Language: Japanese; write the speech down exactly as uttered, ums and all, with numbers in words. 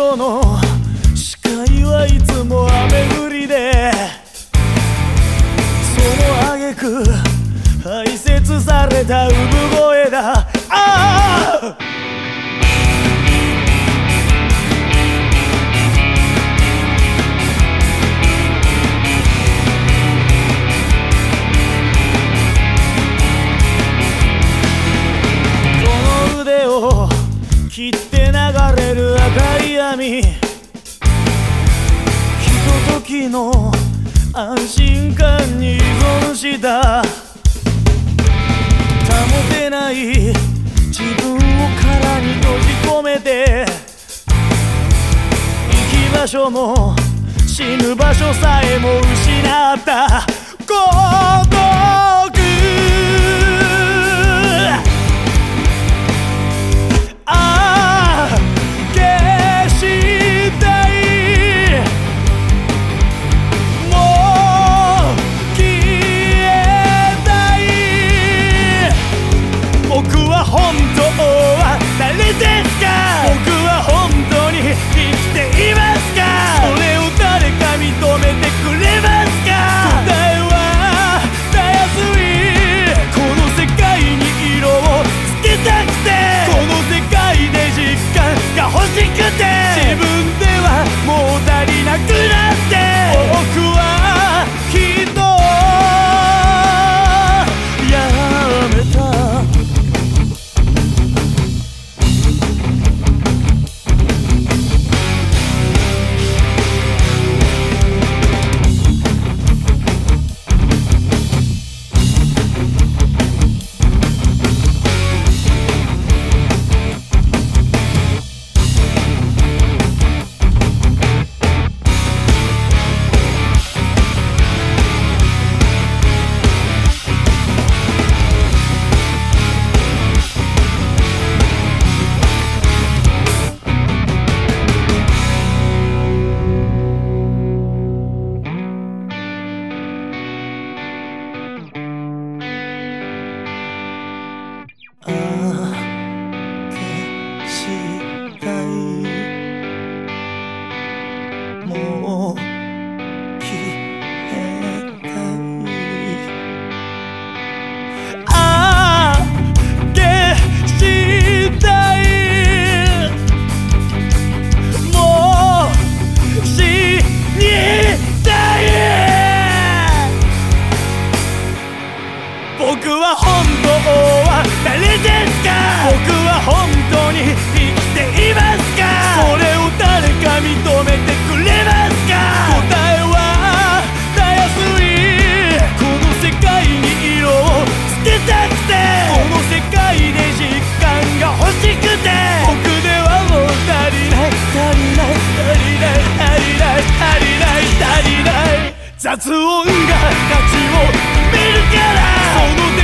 袋の視界はいつも雨降りで、その挙句排泄された産声だ。ああ切って流れる赤い闇、ひとときの安心感に依存した、保てない自分を殻に閉じ込めて、生き場所も死ぬ場所さえも失った孤独。本当は誰ですか？僕は本当に生きていますか？それを誰か認めてくれますか？答えはたやすい。この世界に色をつけたくて、この世界で実感が欲しくて、自分ではもう足りなくなって、僕はきっとやめた。もう消えたい。ああ消したい。もう死にたい。僕は本当は誰ですか？僕は本当に生きていますか？それを誰か認めてくれますか？答えはたやすい。この世界に色をつけたくて、この世界で実感が欲しくて、僕ではもう足りない足りない足りない足りない足りない足りない。雑音が価値を埋めるから、その